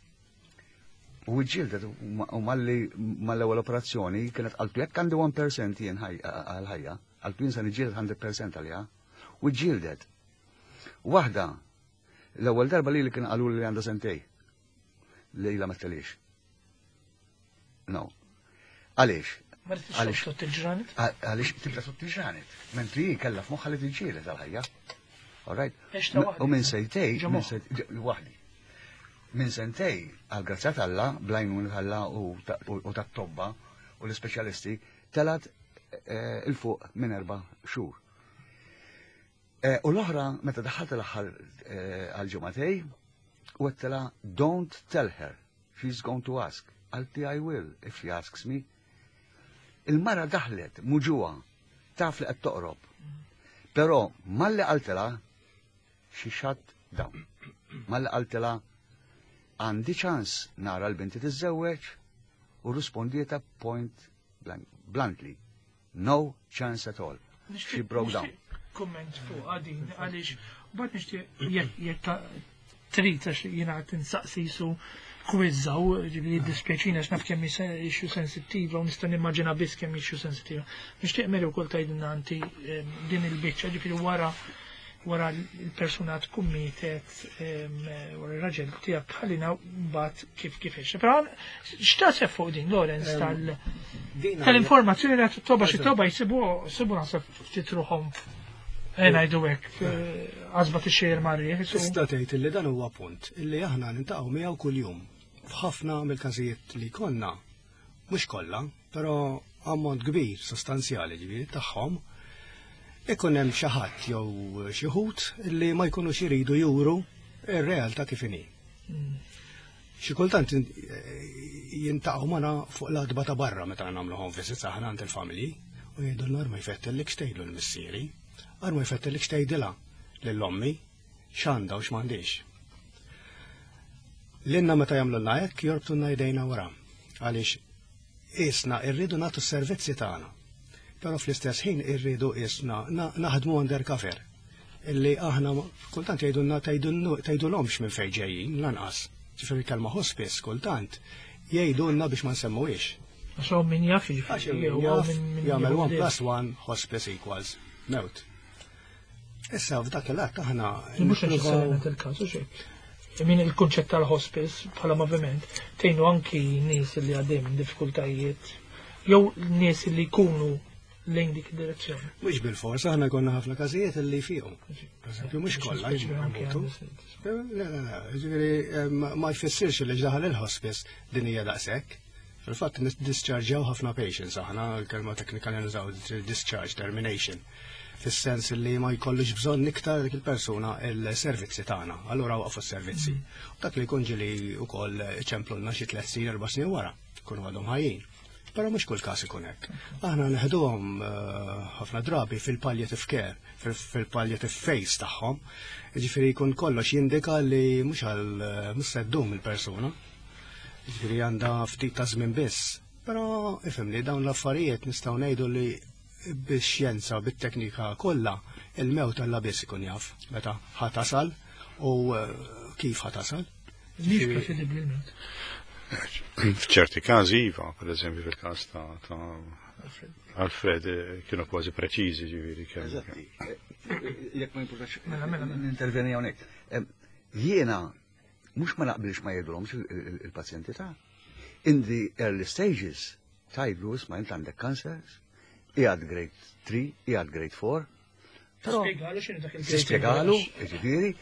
U ġildet u mal-ewwel operazzjoni kienet qaltu jekk għandi 1% jien għal-ħajja, qaltu jien se niġġieled 100% għalija. U ġildet. Waħda l-ewwel darba li kien qalu li għandha sentej. Lejla ma telix. No. Għaliex? Għaliex tibda sott il-ġranet. Mentri kellha f'moħħa li tiġġieled għal-ħajja. All right? U minn sejtej, waħdi. Minn sentej għal-grazzat Alla, blajnun Alla u tat-tobba u l-speċjalisti telat il-fuq minn 4 xhur. U l-oħra, meta daħħalt l-aħħar għal-ġumatej, u għettela, don't tell her, she's going to ask. Għalti I will, if she asks me. Il-mara daħlet, muġuwa, taf li qed toqrob. Però malli għaltela, she shut down. Malli għaltela, għandi ċans nara l-binti tiżżewweġ u rispondieta point bluntly. No chance at all. She broke down. Komment fuq għadin, għalix, bat nishti jekk trid għax jina tinsaqsisu kwizzaw, ġibri dispjaċina x'naf kemm issue sensittiva u nista' nimmaġina biss kemm issue sensittiva. Nixtieq Mary wkoll tgħidilna anti din il-biċċa ġifieri wara l-persuna tkun mietet wara ir-raġel tiegħek ħallina mbagħad kif ixxa. Però x'tasef fuq din Lorenz tal-informazzjoni li qed toba xi toba jsibu naħseb ftit ruħhom ngħidu hekk għażba tixxejjer marrieħ. Tista' tgħid illi dan huwa punt illi aħna nintaqgħu miegħu kuljum. F'ħafna mill-każijiet li konna, mhux kollha, però ammont kbir sostanzjali ġifieri tagħhom, ikun hemm xi ħadd jew xi ħud li ma jkunux iridu juru r-realtà kif inhi. Xi kultant jintaqgħu magħna fuq l-adba ta' barra meta nagħmlu home visits aħna għand il-familji u jgħidulna ma jfettellik x'tgħidlu l-missieri, ma jfettellik x'tgħidilha lill-ommi x'għandha u x'm'għandix. L-inna meta jagħmlulna hekk jorbtulna jdejna wara għaliex isna rridu nagħtu s-servizzi tagħna. Però fl-istess ħin irridu isna naħdmu undercover. Illi aħna kultant jgħidulna tgħidulhomx minn fejn ġejjin lanqas. Ġifieri kelma hospice kultant jgħidulna biex ma nsemmуhiex. Għax hawn min jaf jagħmel 1+1 hospice equals mewt. Issa f'dak il-att aħna mhux neċessarjament il-każ u xejn. Min il-kunċett tal-hospice bħala moviment tgħinu anki nies li għaddejjem minn diffikultajiet jew nies li jkunu lejn dik id-direzzjoni. Mhux bil-fors aħna konna ħafna każijiet li fihom. Pereżempju mhux kollha jmutu. Ġifieri ma jfissirx li ġdaħal il-hospice din hija daqshekk. Fil-fatt discharġjaw ħafna patients aħna l-kelma teknika li nużaw discharge termination. Fis-sens li ma jkollux bżonn iktar dik il-persuna il-servizzi tagħna, allura waqfu s-servizzi. Dak li jkun ġili wkoll ċemplulna xi 3 snin 4 snin wara, jkunu għadhom ħajjin. Però mhux kull każ ikun hekk. Aħna neħduhom ħafna drabi fil-palliative care, fil-palliative phase tagħhom, jiġifieri jkun kollox jindika li mhux se ddum il-persuna. Jiġifieri għandha ftit ta' żmien biss. Però ifhimni dawn l-affarijiet nistgħu ngħidu li bix-xjenza u bit-teknika kollha il-mewt alla biss ikun jaf meta ħatasal u kif ħatasal. Mhix preferibbli l-mewt. F'ċerti każi iva, pereżempju fil-każ ta' Alfred kienu kważi preċiżi ġifieri kemm. Jekk ma jimpurtax ninterveni hawnhekk. Jiena mhux ma naqbilx ma jgħidulhomx il-pazjenti ta' in the early stages tgħidlu isma' int għandek cancers, qiegħed grade 3, qiegħed grade 4. Però spjegalu, ġifieri,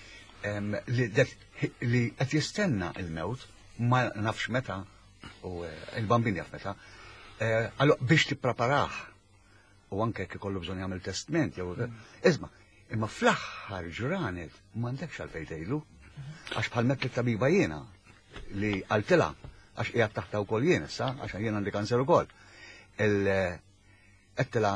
li qed jistenna il-mewt ma nafx meta u il-bambin jaf meta. Allora biex tippreparah u anke jekk ikollu bżonn jagħmel testament jew isma' imma fl-aħħar ġranet m'għandekx għalfejn tgħidlu għax bħal met lit-tabiba jiena li qaltilha għax qiegħed taħta wkoll jien issa għax jien għandi kanser ukoll. Għettela,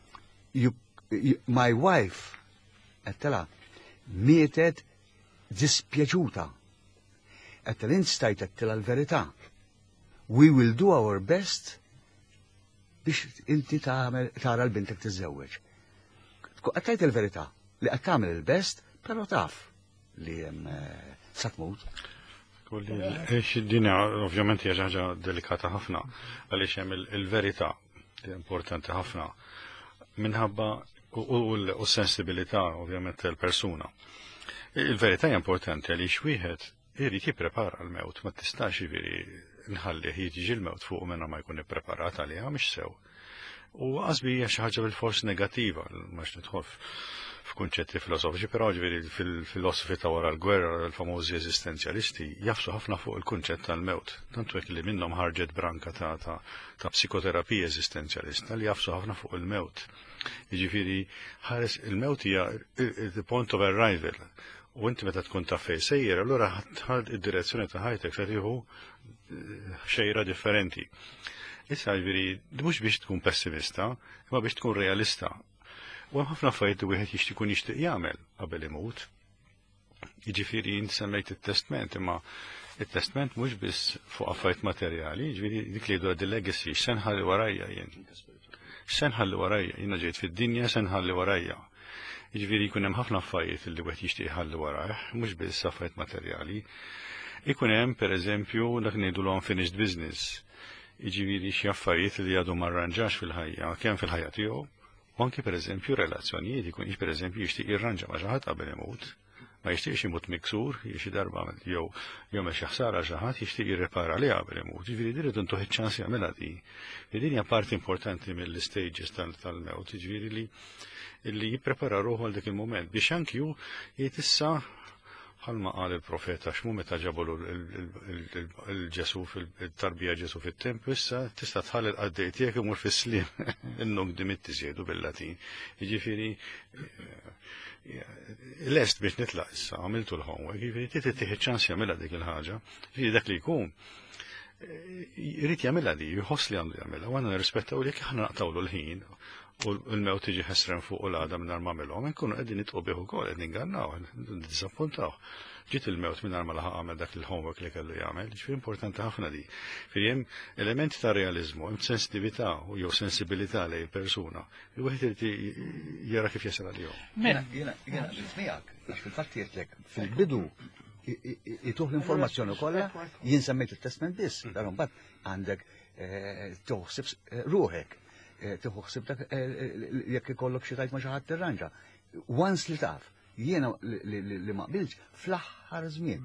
my wife, għettela, mietet dispjaċuta. Għettela, instajt għettela l-verità. We will do our best biex inti tara l-bintek tiżżewweġ. Għettajt il-verità li għed tagħmel il-best, pero taf li jem satmut. Din ovvjament hija ħaġa delikata ħafna għaliex hemm il-verità importanti ħafna minħabba u sensibilità ovvjament tal-persuna. Il-verità hija importanti għaliex wieħed irid jipprepara l-mewt, ma tistax jiġifieri nħalli jiġi l-mewt fuq minna ma jkun ippreparat għaliha mhix sew. U qasbi hija xi ħaġa bil-fors negattiva, mhux nidħol f'kunċetti filosofiċi, però ġifieri fil-filosofi ta' wara l-gwerra l-famużi eżistenzjalisti jafsu ħafna fuq il-kunċett tal-mewt. Tantu hekk li minnhom ħarġet branka ta' psikoterapija eżistenzjalista li jafsu ħafna fuq il-mewt. Jiġifieri ħares il-mewt hija the point of arrival. U inti meta tkun taf fejn sejjer, allura ħadd id-direzzjoni ta' ħajtek se tieħu xejra differenti. Issa ġifieri mhux biex tkun pessimista, imma biex tkun realista. U hemm ħafna affarijiet li wieħed jixtieq jagħmel qabel imut. Jiġifieri inti semmejt it-testament, imma it-testament mhux biss fuq affarijiet materjali, jiġifieri dik li jgħidu legacy x'se nħalli warajja jien. X'se nħalli warajja, jiena ġejt fid-dinja se nħalli warajja. Jiġifieri jkun hemm ħafna affarijiet li wieħed jixtieq jħalli warajh, mhux biss affarijiet materjali. Ikun hemm pereżempju dak ngħidulhom unfinished business. Jiġifieri xi affarijiet li għadu ma rranġax fil-ħajja, kemm fil-ħajja tiegħu, u anke pereżempju relazzjonijiet ikun pereżempju jixtieq jirranġa ma' xi ħadd qabel imut. Ma jixtieqx imut miksur, xi darba jew jagħmel xi ħsara xi ħadd jixtieq jirrepara li qabel imut. Jiġifieri din irid intuħ iċ-ċans jagħmilha di. Din hija parti importanti mill-stages tal-mewt, jiġifieri li jipprepara ruħu għal dik il-mument biex anki hu jgħid issa bħalma qal il-profeta x'mu meta ġabolu il-Ġesu fil-tarbija Ġesu fit-tempju issa tista' tħallel qaddej tiegħek imur fis-sliem innok dimit tiżjiedu bil-Latin. Jiġifieri lest biex nitlaq issa għamiltu l-homework, jiġifieri tieħed ċans jagħmilha dik il-ħaġa, jiġifieri dak li jkun jrid jagħmilha li jħoss li għandu jagħmilha u għandna nirrispettaw li aħna naqtawlu l-ħin u l-mewt tiġi ħesren fuq u l-għada minn ma għamilhom, nkunu qegħdin nitqu bih ukoll qed ningannaw, disappuntaw. Ġiet il-mewt minn ma laħaq għamel dak il-homework li kellu jagħmel, ġifieri importanti ħafna di. Firri hemm elementi ta' realiżmu, hemm sensitività u jew sensibilità lejn persuna. Il-wieħed irid jara kif jasal għalihom. Jiena miegħek, għax fil-fatt jgħidlek fil-bidu jituħ l-informazzjoni kollha jien semmejt it-testament biss, dan imbagħad għandek toħsib ruħek. Tiħuħsib jekk ikollok xi tajt ma xi ħadd tirranġa. Once li taf, jiena li ma qbilx fl-aħħar żmien.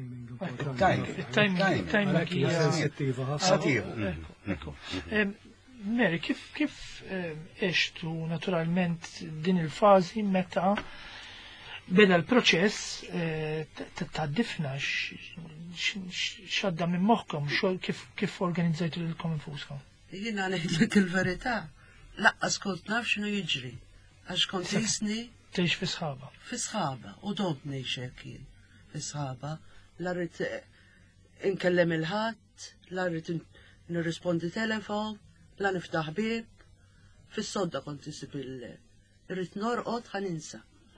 Timing hija sensittiva ħafna. Mary, kif għextu naturalment din il-fażi meta beda l-proċess ta' difna x'għadda minn moħħkom, kif organizzajtu lilkom infuskom? Jiena ngħidlek il-verità, laqqas kont naf x'inhu jiġri, għax kont jisni tgħix fi sħaba. Fi sħaba, u dont ngħix hekk jien fi sħaba, la rrid inkellem il-ħadd, la rrid nirrispondi telefon, la niftaħ bieb, fis-sodda kont isib irrid norqod ħaninsa,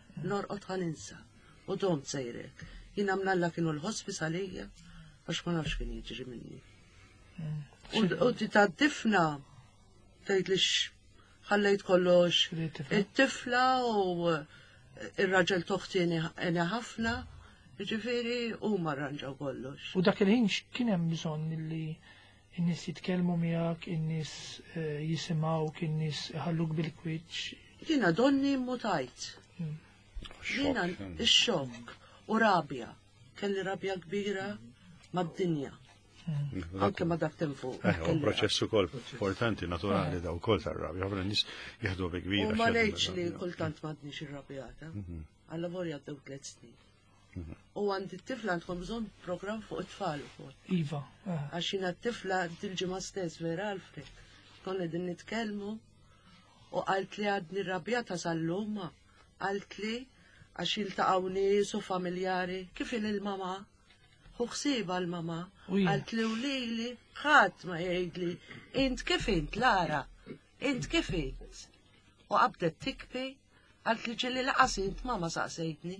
u dont sejrek. Jien għamnalla kienu l-ħospis għalija, għax ma nafx kien jiġri minni. U ti ta' tifna tgħidlix ħallejt kollox it-tifla u ir-raġel toħtieni ħafna, jiġifieri huma rranġaw kollox. U dak il-ħin kien hemm bżonn li n-nies jitkellmu miegħek, in-nies jisimgħuk, in-nies iħalluk bil-kwiċċ. Jiena donni mutajt. Jiena ix-xokk u rabja. Kelli rabja kbira mad-dinja. Anke ma dak temfu. Un proċess ukoll importanti, naturali daw ukoll tar-rabja, ħafna nies jieħdu bi kbira. U ma ngħidx li kultant m'għadniex irrabjata. Alla volja għaddew 3 snin. U għandi t-tifla għandkom bżonn programm fuq it-tfal ukoll. Iva. Għax jiena t-tifla dil-ġimgħa stess vera Alfred. Konna din nitkellmu u qalt li għadni rrabjata sal-lumma. Qalt li għax jiltaqgħu nies u familjari kif il-mama. U ħsieba l-mama, għalt li u lili, ħadd ma jgħidli, int kif int, Lara, int kif int. U qabdet tikbi, għalt li ġilli laqas int mama saqsejtni.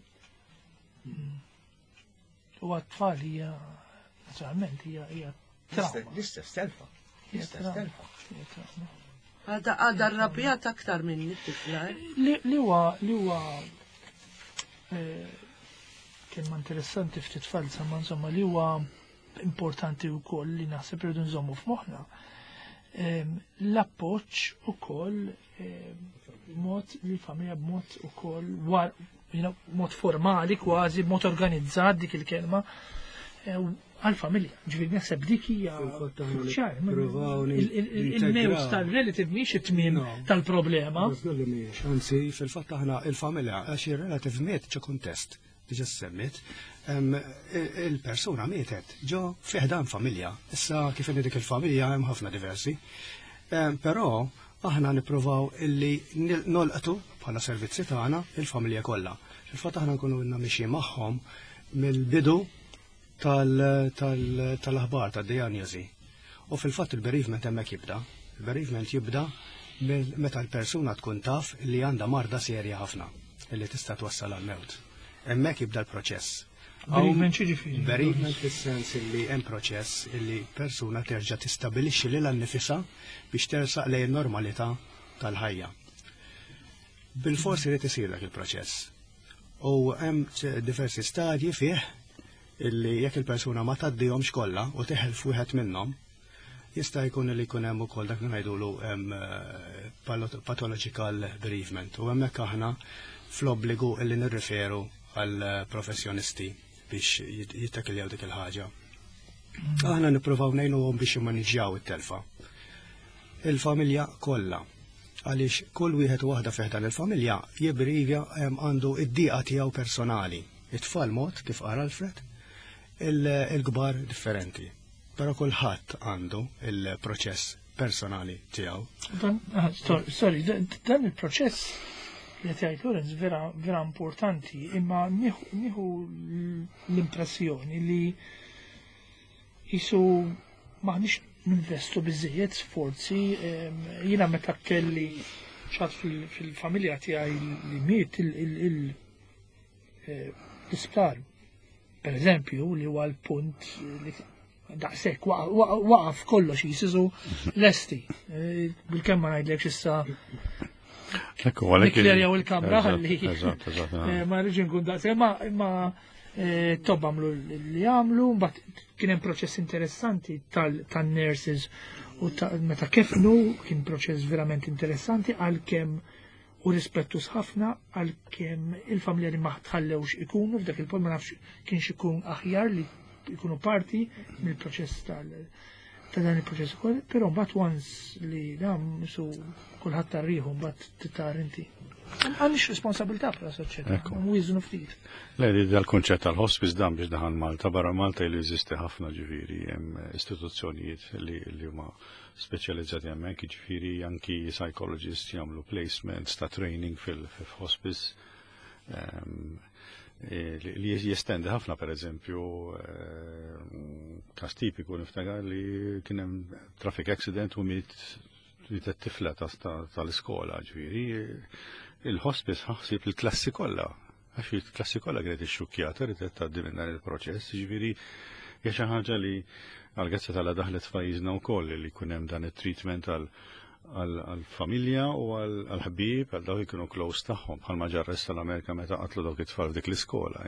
U għat-tfal hija, naturalment, hija trauma. L-istess telfa. Għadha rrabjat aktar minni t-tifla. Li huwa kelma interessanti ftit tfal samma insomma li huwa importanti wkoll li naħseb irridu nżommu f'moħħna. L-appoġġ ukoll mod li familja b'mod ukoll mod formali kważi b'mod organizzat dik il-kelma għal-familja. Ġifieri naħseb dik hija il-mews tal-relative mhix it-tmiem tal-problema. Anzi, fil-fatt aħna il-familja għax ir-relative miet ġo kuntest. Diġa semmit, il-persuna mietet ġo fiħdan familja. Issa kif dik il-familja hemm ħafna diversi. Però aħna nippruvaw illi nolqtu bħala servizzi tagħna il-familja kollha. Fil-fatt aħna nkunu mixi magħhom mill-bidu tal-aħbar tad-dijanjosi. U fil-fatt il-bereavement hemmhekk jibda. Il-bereavement jibda meta l-persuna tkun taf li għandha marda serja ħafna illi tista' twassal għal-mewt. Hemmhekk jibda l-proċess. Bereavement ġifieri. Bereavement fis-sens illi hemm proċess illi persuna terġa' tistabilixxi lilha nnifisha biex tersaq lejn normalità tal-ħajja. Bil-forsi irid isir dak il-proċess. U hemm diversi stadji fih illi jekk il-persuna ma taddihomx kollha u teħelf wieħed minnhom, jista' jkun li jkun hemm ukoll dak li ngħidulu pathological bereavement u hemmhekk aħna fl-obbligu illi nirriferu għal professjonisti biex jittakiljaw dik il-ħaġa. Aħna nippruvaw ngħinuhom biex jimmaniġġjaw it-telfa. Il-familja kollha għaliex kull wieħed u waħda fih dan il-familja jibbrivja għandu id-dieqa tiegħu personali. It-tfal mod kif qara Alfred, il-kbar differenti. Però kulħadd għandu il-proċess personali tiegħu. Sorry, dan il-proċess li tgħid Lorenz vera importanti, imma nieħu l-impressjoni li jisu maħniex ninvestu biżejjed sforzi. Jiena meta kelli ċatt fil-familja tiegħi li miet l-isptar, per eżempju, li huwa l-punt li daqshekk waqaf kollox jisisu lesti. Bil-kemm ma ngħidlekx issa niklerjaw il-kamra ħalli ma rridx nkun daqshekk imma tob għamlu li għamlu, mbagħad kien hemm proċess interessanti tan-nurses u meta kefnu kien proċess verament interessanti għalkemm u rispettus ħafna għalkemm il-familja li ma tħallewx ikunu f'dak il-punt ma nafx kienx ikun aħjar li jkunu parti mill-proċess ta' dan il-proċess ukoll, però mbagħad once li dam su kulħadd tarriħu mbagħad titar inti. Għandix responsabilità bħala soċjetà, mwiżnu ftit. Lejdi dal-konċett tal-hospice dan biex daħal Malta, barra Malta li jeżisti ħafna ġifieri hemm istituzzjonijiet li huma speċjalizzati hemmhekk, ġifieri anki psychologists jagħmlu placements ta' training fil-hospice. Li jestendi ħafna, per eżempju, kas tipiku niftagar li kien hemm traffic accident u miet tifla tal-iskola, ġifieri il-hospice ħassib il-klassi kollha. Għax il-klassi kollha kienet ixxukkjata li tgħaddi minn dan il-proċess, ġifieri hija xi ħaġa li għal-gazza tagħla daħlet f'pajjiżna wkoll li jkun hemm dan it-treatment għal-familja u għal-ħbib, għal dawk kienu close tagħhom, bħalma ġarres tal-Amerika meta qatlu dawk it-tfal f'dik l-iskola.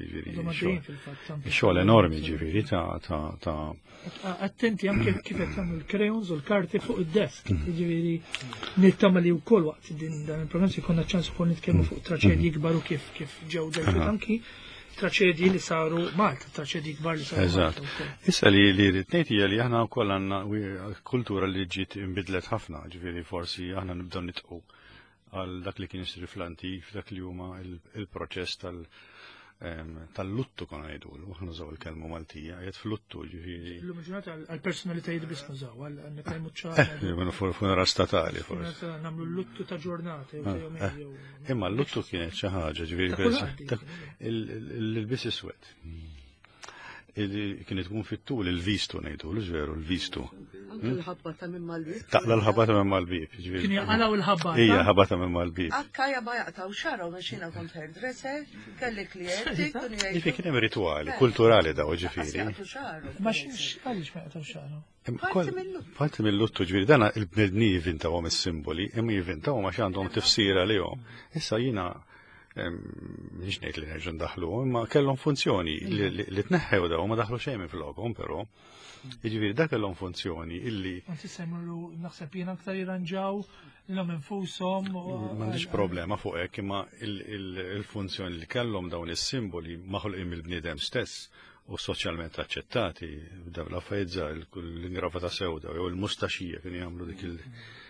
Xogħol enormi ġifieri ta' attenti anke kif qed tagħmlu l-crayons u l-karti fuq id-desk. Jiġifieri nittama li wkoll waqt dan il-programm se jkollna ċans ukoll nitkellmu fuq traċedji kbar u kif ġew dejjem anki traċedji li saru Malta, traċedji kbar li saru Malta. Issa li rrid ngħid hija li aħna wkoll għandna kultura li ġiet inbidlet ħafna, ġifieri forsi aħna nibdew nitqu għal dak li kien isri fl-antik, dak li huma il-proċess tal-luttu kon ngħidulu, aħna nużaw il-kelma Maltija, qiegħed fl-luttu ġifieri. Illum ġurnata għall-personalitajiet biss nużaw, għal ċara. Funeral statali forsi. Nagħmlu l-luttu ta' ġurnata. Imma l-luttu kienet xi ħaġa ġifieri il-bis iswed. Kienet tkun fit-tul il-vistu ngħidulu, ġveru l-vistu. L-ħabbata minn mal-bib. Taqla l-ħabbata minn mal-bib. Kien jaqalaw il-ħabbata. Hija ħabbata minn mal-bib. Akkajja ma jaqtaw xara u meċina kont hairdresser, kelli klijenti, kun jgħidu. Kien hemm rituali kulturali daw ġifieri. Ma għaliex ma jaqtaw xara? Parti mill-luttu ġifieri dana il-bnedni jivvintawhom is-simboli, imma jivvintawhom għax għandhom tifsira lihom. Issa jiena mhix ngħid li nerġa' ndaħlu, imma kellhom funzjoni li tneħħew daw ma daħlu xejn minn flokhom però. Jiġifieri dak kellhom funzjoni illi. Anzi semmru naħseb jiena aktar jirranġaw lhom infushom. M'għandix problema fuq hekk imma il-funzjoni li kellhom dawn is-simboli maħluqin mill-bniedem stess u soċjalment aċċettati dawn l-affarijiet żgħar l-ingrava ta' sewda jew il-mustaxija kienu jagħmlu dik il-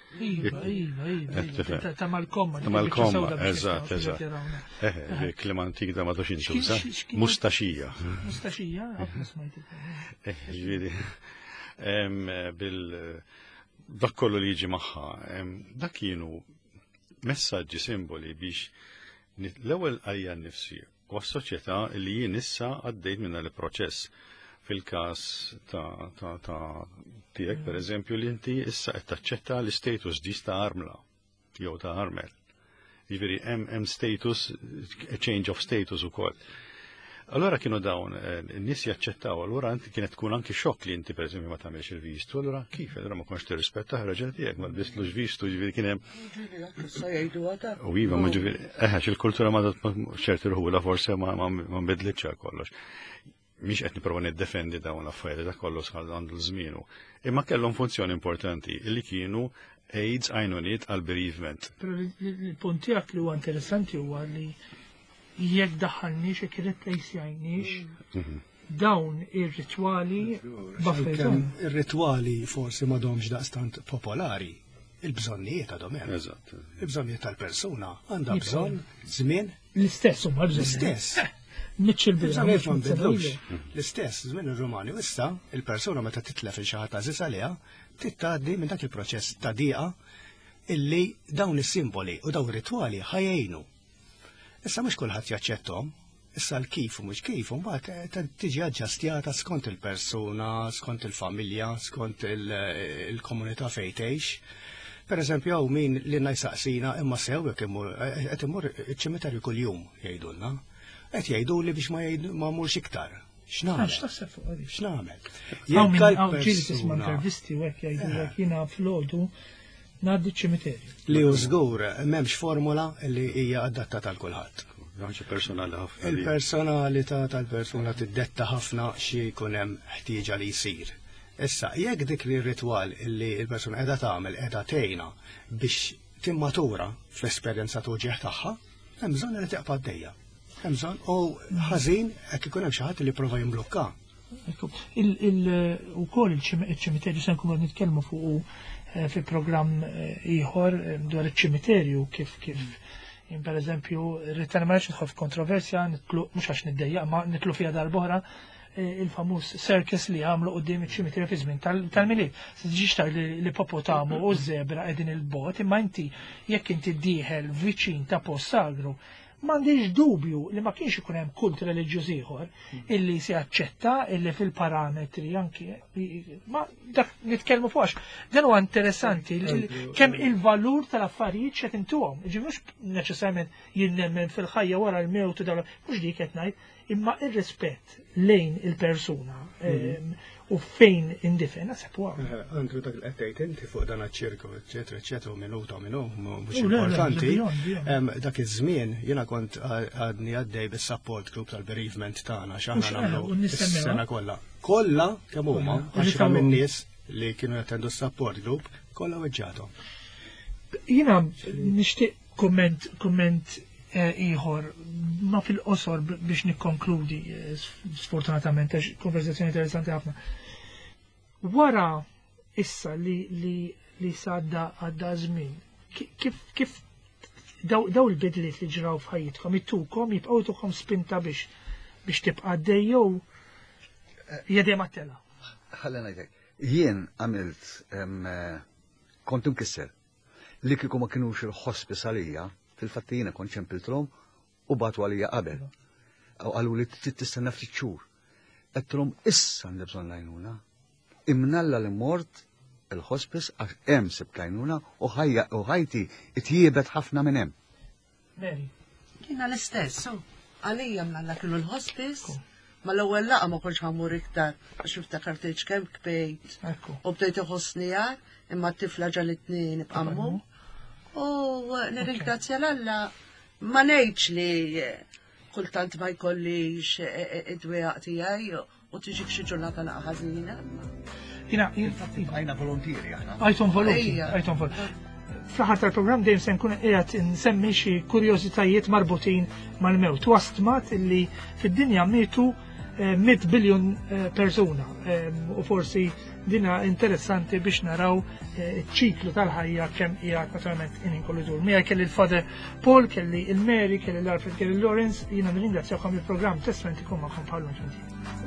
Iva, ta' mal-komma. Ta' malkomma, eżatt. Kliem antik da madux intuża. Mustaxija. Mustaxija, ħafna smajt. Ġifieri. Dak kollu li jiġi magħha, dak kienu messaġġi simboli biex l-ewwel għalija nnifsi u għas-soċjetà li jien issa għaddejt minn il-proċess fil-każ ta' tiegħek pereżempju li inti issa qed taċċetta l-istatus ġdid ta' armla jew ta' armel. Jiġifieri hemm status, change of status ukoll. Allora kienu dawn in-nies jaċċettaw, allura inti kienet tkun anki xokk li inti pereżempju ma tagħmilx il-vistu, allura kif allura ma konx tirrispetta ħraġel tiegħek ma lbislux vistu, jiġifieri kien hemm. U iva ma ġifieri il-kultura ma ċerti ruħula forsi ma nbidlitx kollox. mhix qed nipprova niddefendi dawn l-affarijiet ta' kollu sar għandu żmienu. Imma kellhom funzjoni importanti li kienu aids għajnuniet għal bereavement. Però il-punt tiegħek li huwa interessanti huwa li jekk daħħalniex jekk irreplejsjajniex dawn ir-ritwali b'affarijiet. Ir-ritwali forsi m'għadhomx daqstant popolari. Il-bżonnijiet għadhom hemm. Eżatt. Il-bżonnijiet tal-persuna għandha bżonn żmien l-istess huma l-istess. Mitchell Żamiet ma nbidlux. L-istess żmien ir-Rumani u issa il-persuna meta titlef il xi ħadd għażiż għaliha tittgħaddi minn dak il-proċess ta' dieqa illi dawn is-simboli u dawn ir-ritwali ħajjejnu. Issa mhux kulħadd jaċċetthom, issa l-kif u mhux kif, mbagħad tiġi aġġastjata skont il-persuna, skont il-familja, skont il-komunità fejn tgħix. Pereżempju hawn min li najsaqsina imma sew jekk qed imur iċ-ċimiterju kuljum jgħidulna. Qed jgħiduli biex ma mmurx iktar. X'nagħmel? X'nagħmel? Hawn ġieli tisma' intervisti u hekk jgħidulek jiena flodu ngħaddi ċ-ċimiterju. Li hu żgur m'hemmx formula li hija adattata għal kulħadd. Il-personalità tal-persuna tiddetta ħafna xi jkun hemm ħtieġa li jsir. Issa, jekk dik li ritwal li l-persuna qiegħda tagħmel qiegħda tgħinha biex timmatura fl-esperjenza tuġieħ tagħha, hemm bżonn li teqpa' għaddejja. Hemm bżonn u ħażin hekk ikun hemm xi ħadd li jipprova jimblukka. Ukoll iċ-ċimiterju se nkunu nitkellmu fuq fi programm ieħor dwar iċ-ċimiterju kif pereżempju rrid ma nidħol f'kontroversja nitlu mhux għax niddejjaq ma nitlu fiha darb'oħra il-famuż circus li għamlu qudiem iċ-ċimiterju fi żmien tal-miliet. Se tiġix tar li Popotamu u żebra qegħdin il-bot, imma inti jekk inti ddieħel viċin ta' post sagru, m'għandix dubju li ma kienx ikun hemm kult reliġjuż ieħor illi se jaċċetta illi fil-parametri anki ma dak nitkellmu fuqx. Dan huwa interessanti kemm il-valur tal-affarijiet x'qed intuhom. Ġi mhux neċessarjament jien nemmen fil-ħajja wara l-mewt u dawn mhux dik qed ngħid, imma ir-rispett lejn il-persuna u fejn indifen naħseb huwa. Andru dak qed tgħid inti fuq dan iċ-ċirku, eċetera, minuta minnu mhux importanti. Dak iż-żmien jiena kont għadni għaddej bis-support group tal-bereavement tagħna x'aħna nagħmlu is-sena kollha. Kollha kemm huma għaxra minn nies li kienu jattendu s-support group kollha weġġathom. Jiena nixtieq kumment ieħor ma fil-qosor biex nikkonkludi sfortunatament għax konversazzjoni interessanti ħafna. Wara issa li sadda għadda żmien, kif daw il-bidliet li ġraw f'ħajjitkom ittukom jibqgħu jtukom spinta biex tibqa' jew jedem għat-tela. Ħalli ngħidlek, jien għamilt kont imkisser li kieku ma kinux il-ħospis għalija fil-fatt jiena kont ċempilthom u batu għalija qabel. Għalu li tistenna ftit xhur. Qedthom issa għandi bżonn għajnuna. Imnalla li mort il-ħospis għax hemm sibt għajnuna u ħajti itjiebet ħafna minn hemm. Mary. Kiena l-istess, għalija mnalla kienu l-ħospis, ma l-ewwel laqa ma kontx ħammur iktar għax iftakartejx kemm kbejt u bdejt iħossni imma t-tifla ġalitni nibqammu. U nirringrazzja l-Alla ma ngħidx li kultant ma jkollix id-dwejaq tiegħi u tiġik xi ġurnata laqa ħażina. Għajna volontieri aħna. Għajthom volontieri. Fl-aħħar tal-programm dejjem se nkun qiegħed insemmi xi kurjożitajiet marbutin mal-mewt. Wastmat illi fid-dinja mietu 100 biljun persuna u forsi dina interessanti biex naraw ċiklu tal-ħajja kemm qiegħed naturalment ininkollidur. Mija kelli l-Father Paul, kelli il-Mary, kelli l-Alfred, kelli Lawrence, jiena nirringrazzjawkom il-programm testament ikun magħhom bħal